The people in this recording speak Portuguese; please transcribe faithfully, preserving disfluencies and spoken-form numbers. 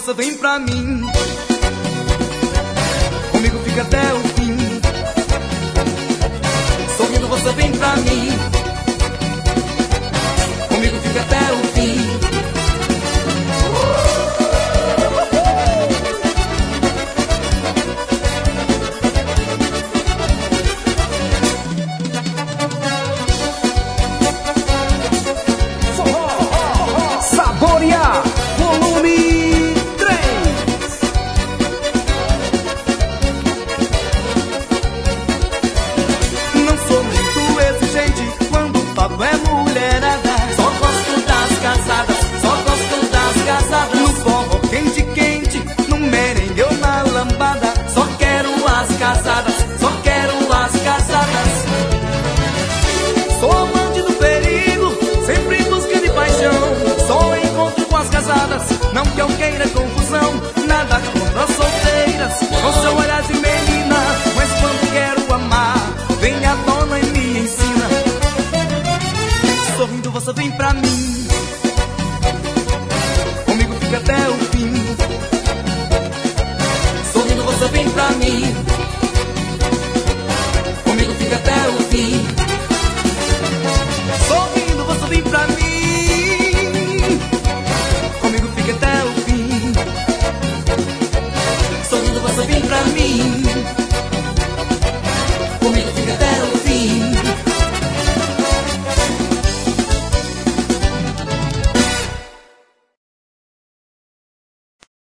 você vem pra mim. Comigo fica até o fim. Sorrindo você vem pra mim. Comigo fica até o fim. Saborear volume três. Não sou muito exigente quando o papo é mulherada. Só gosto das casadas, só gosto das casadas. No forró quente, quente, no merengue ou na lambada. Só quero as casadas, só quero as casadas. Sou amante do perigo, sempre em busca de paixão. Só encontro com as casadas, não que eu queira confusão. Nada contra as solteiras, com seu olhar de menina. Mas quando quero amar, vem a dona e me ensina. Sorrindo você vem pra mim. Comigo fica até o fim. Sorrindo você vem pra mim.